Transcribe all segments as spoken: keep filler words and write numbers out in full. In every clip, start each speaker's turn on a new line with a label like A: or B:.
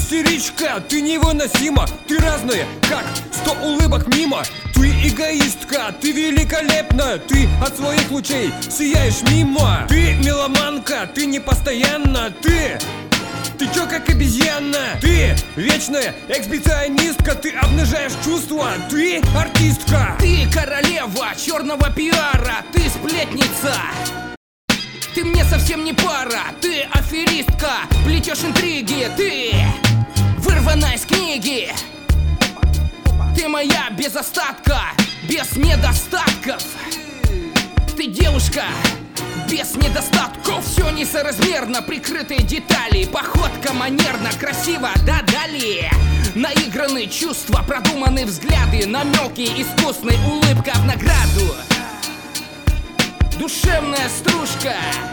A: истеричка, ты невыносима. Ты разная, как сто улыбок мимо. Ты эгоистка, ты великолепна. Ты от своих лучей сияешь мимо. Ты меломанка, ты непостоянна. Ты... Ты чё как обезьяна? Ты вечная эксбиционистка. Ты обнажаешь чувства. Ты артистка.
B: Ты королева черного пиара. Ты сплетница. Ты мне совсем не пара. Ты аферистка. Плетешь интриги. Ты вырвана из книги. Ты моя без остатка, без недостатков. Ты девушка без недостатков. Все несоразмерно, прикрытые детали. Походка манерно, красиво, да далее. Наигранные чувства, продуманные взгляды. Намеки, искусной улыбка в награду. Душевная стружка.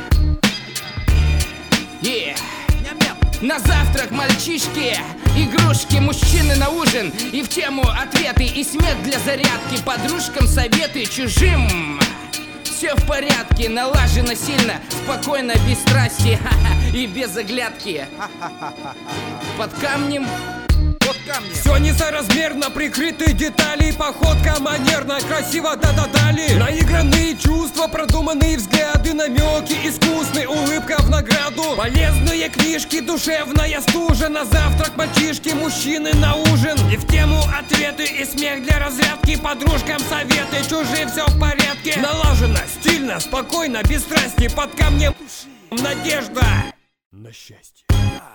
B: Yeah. На завтрак мальчишки, игрушки, мужчины на ужин. И в тему ответы и смех для зарядки. Подружкам советы, чужим все в порядке, налажено сильно, спокойно, без страсти и без оглядки. Под камнем.
A: Все несоразмерно, прикрытые детали. Походка манерно, красиво, да-да дали. Наигранные чувства, продуманные взгляды. Намеки, искусная улыбка в награду. Полезные книжки, душевная стужа. На завтрак мальчишки, мужчины на ужин. И в тему ответы и смех для разрядки. Подружкам советы, чужие все в порядке. Налажено, стильно, спокойно, без страсти. Под камнем надежда на счастье.